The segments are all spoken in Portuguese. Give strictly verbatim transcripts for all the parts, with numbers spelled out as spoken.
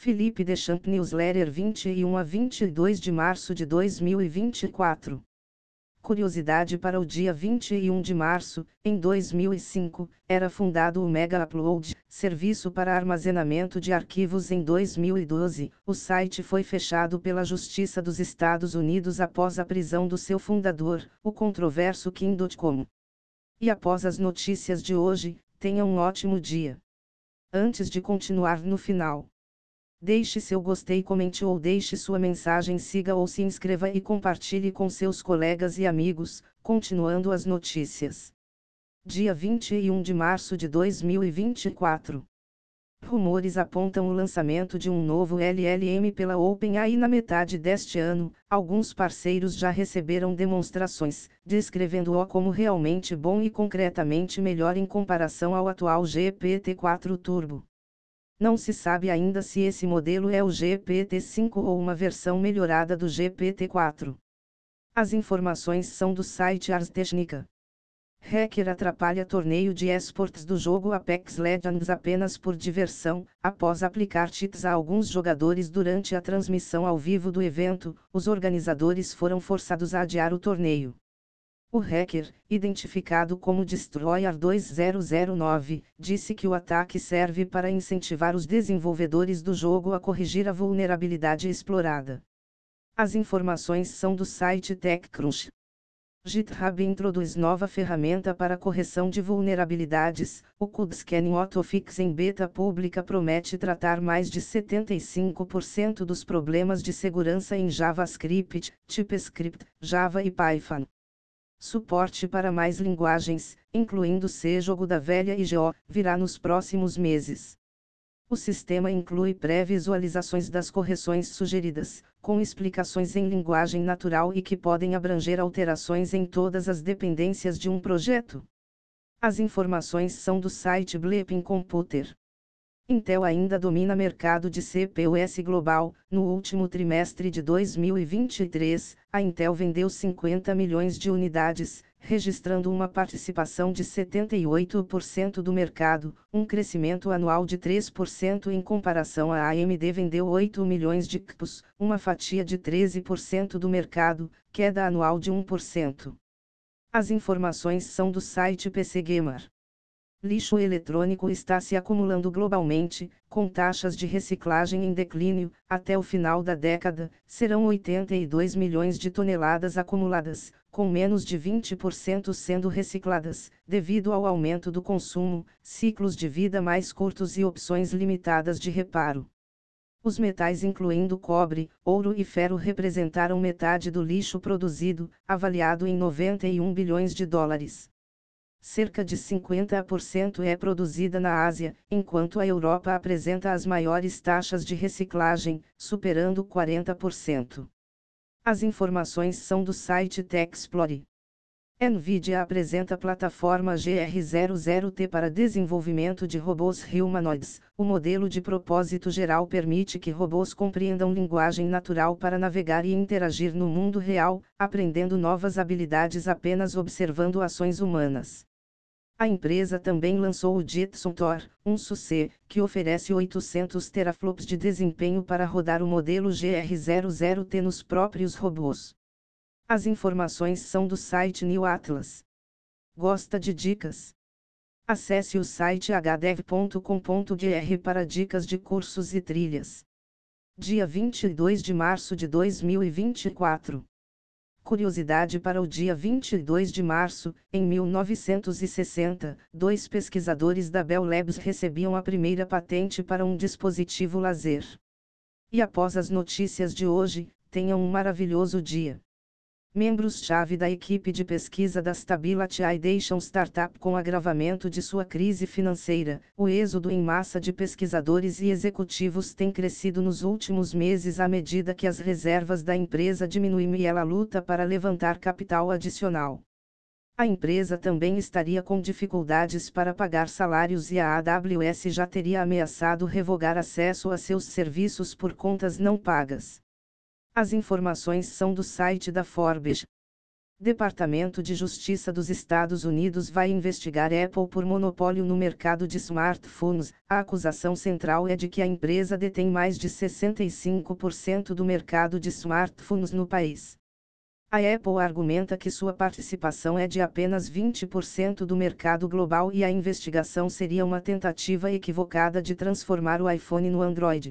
Felipe Deschamps Newsletter vinte e um a vinte e dois de março de dois mil e vinte e quatro. Curiosidade para o dia vinte e um de março, em dois mil e cinco, era fundado o Mega Upload, serviço para armazenamento de arquivos. Em dois mil e doze, o site foi fechado pela Justiça dos Estados Unidos após a prisão do seu fundador, o controverso Kim Dotcom. E após as notícias de hoje, tenha um ótimo dia. Antes de continuar no final, deixe seu gostei, comente ou deixe sua mensagem, siga ou se inscreva e compartilhe com seus colegas e amigos. Continuando as notícias. Dia vinte e um de março de dois mil e vinte e quatro. Rumores apontam o lançamento de um novo L L M pela OpenAI na metade deste ano. Alguns parceiros já receberam demonstrações, descrevendo-o como realmente bom e concretamente melhor em comparação ao atual G P T quatro Turbo. Não se sabe ainda se esse modelo é o G P T cinco ou uma versão melhorada do G P T quatro. As informações são do site Ars Technica. Hacker atrapalha torneio de esportes do jogo Apex Legends apenas por diversão. Após aplicar cheats a alguns jogadores durante a transmissão ao vivo do evento, os organizadores foram forçados a adiar o torneio. O hacker, identificado como Destroyer dois zero zero nove, disse que o ataque serve para incentivar os desenvolvedores do jogo a corrigir a vulnerabilidade explorada. As informações são do site TechCrunch. GitHub introduz nova ferramenta para correção de vulnerabilidades. O Code Scanning Autofix em beta pública promete tratar mais de setenta e cinco por cento dos problemas de segurança em JavaScript, TypeScript, Java e Python. Suporte para mais linguagens, incluindo C, jogo da velha e Go, virá nos próximos meses. O sistema inclui pré-visualizações das correções sugeridas, com explicações em linguagem natural e que podem abranger alterações em todas as dependências de um projeto. As informações são do site Bleeping Computer. Intel ainda domina mercado de C P U S global. No último trimestre de dois mil e vinte e três, a Intel vendeu cinquenta milhões de unidades, registrando uma participação de setenta e oito por cento do mercado, um crescimento anual de três por cento em comparação. A A M D vendeu oito milhões de C P Us, uma fatia de treze por cento do mercado, queda anual de um por cento. As informações são do site P C Gamer. Lixo eletrônico está se acumulando globalmente, com taxas de reciclagem em declínio. Até o final da década, serão oitenta e dois milhões de toneladas acumuladas, com menos de vinte por cento sendo recicladas, devido ao aumento do consumo, ciclos de vida mais curtos e opções limitadas de reparo. Os metais, incluindo cobre, ouro e ferro, representaram metade do lixo produzido, avaliado em noventa e um bilhões de dólares. Cerca de cinquenta por cento é produzida na Ásia, enquanto a Europa apresenta as maiores taxas de reciclagem, superando quarenta por cento. As informações são do site TechExplore. NVIDIA apresenta a plataforma G R zero zero T para desenvolvimento de robôs humanoides. O modelo de propósito geral permite que robôs compreendam linguagem natural para navegar e interagir no mundo real, aprendendo novas habilidades apenas observando ações humanas. A empresa também lançou o Jetson Thor, um S U C, que oferece oitocentos teraflops de desempenho para rodar o modelo G R zero zero T nos próprios robôs. As informações são do site New Atlas. Gosta de dicas? Acesse o site h dev ponto com ponto b r para dicas de cursos e trilhas. Dia vinte e dois de março de dois mil e vinte e quatro. Curiosidade para o dia vinte e dois de março, em mil novecentos e sessenta, dois pesquisadores da Bell Labs recebiam a primeira patente para um dispositivo laser. E após as notícias de hoje, tenham um maravilhoso dia. Membros-chave da equipe de pesquisa da Stability A I deixam startup com agravamento de sua crise financeira. O êxodo em massa de pesquisadores e executivos tem crescido nos últimos meses à medida que as reservas da empresa diminuem e ela luta para levantar capital adicional. A empresa também estaria com dificuldades para pagar salários e a A W S já teria ameaçado revogar acesso a seus serviços por contas não pagas. As informações são do site da Forbes. Departamento de Justiça dos Estados Unidos vai investigar Apple por monopólio no mercado de smartphones. A acusação central é de que a empresa detém mais de sessenta e cinco por cento do mercado de smartphones no país. A Apple argumenta que sua participação é de apenas vinte por cento do mercado global e a investigação seria uma tentativa equivocada de transformar o iPhone no Android.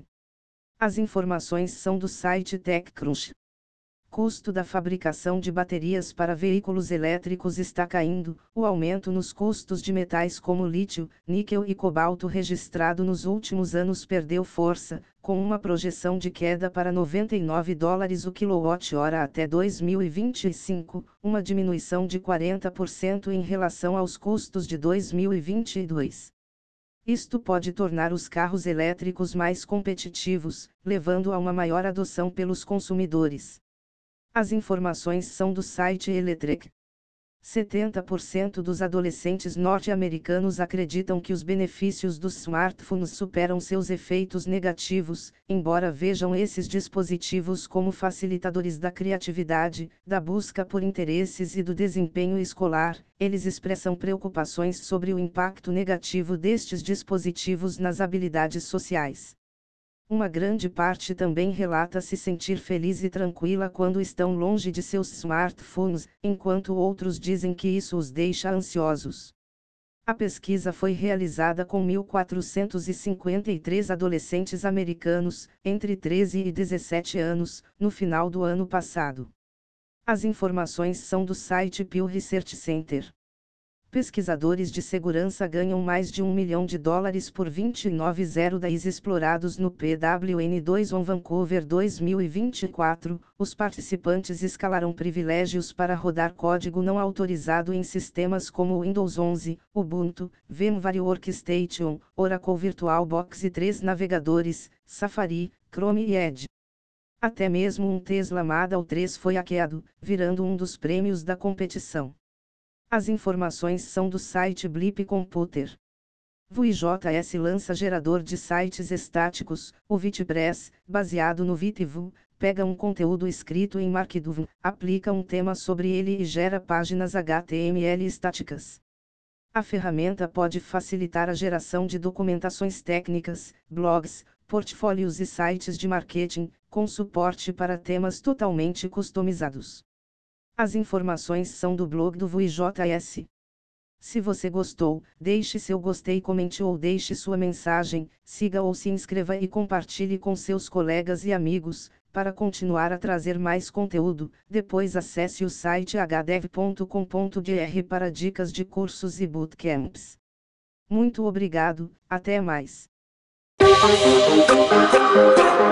As informações são do site TechCrunch. Custo da fabricação de baterias para veículos elétricos está caindo. O aumento nos custos de metais como lítio, níquel e cobalto registrado nos últimos anos perdeu força, com uma projeção de queda para noventa e nove dólares o quilowatt-hora até dois mil e vinte e cinco, uma diminuição de quarenta por cento em relação aos custos de dois mil e vinte e dois. Isto pode tornar os carros elétricos mais competitivos, levando a uma maior adoção pelos consumidores. As informações são do site Electrek. setenta por cento dos adolescentes norte-americanos acreditam que os benefícios dos smartphones superam seus efeitos negativos, embora vejam esses dispositivos como facilitadores da criatividade, da busca por interesses e do desempenho escolar. Eles expressam preocupações sobre o impacto negativo destes dispositivos nas habilidades sociais. Uma grande parte também relata se sentir feliz e tranquila quando estão longe de seus smartphones, enquanto outros dizem que isso os deixa ansiosos. A pesquisa foi realizada com mil quatrocentos e cinquenta e três adolescentes americanos, entre treze e dezessete anos, no final do ano passado. As informações são do site Pew Research Center. Pesquisadores de segurança ganham mais de um milhão de dólares por vinte e nove zero days explorados no P W N dois On Vancouver dois mil e vinte e quatro. Os participantes escalaram privilégios para rodar código não autorizado em sistemas como Windows onze, Ubuntu, VMware Workstation, Oracle VirtualBox e três navegadores, Safari, Chrome e Edge. Até mesmo um Tesla Model três foi hackeado, virando um dos prêmios da competição. As informações são do site Blip Computer. Vue.js lança gerador de sites estáticos. O VitPress, baseado no VitVue, pega um conteúdo escrito em Markdown, aplica um tema sobre ele e gera páginas H T M L estáticas. A ferramenta pode facilitar a geração de documentações técnicas, blogs, portfólios e sites de marketing, com suporte para temas totalmente customizados. As informações são do blog do Vue.js. Se você gostou, deixe seu gostei, comente ou deixe sua mensagem, siga ou se inscreva e compartilhe com seus colegas e amigos, para continuar a trazer mais conteúdo. Depois acesse o site h dev ponto com ponto b r para dicas de cursos e bootcamps. Muito obrigado, até mais.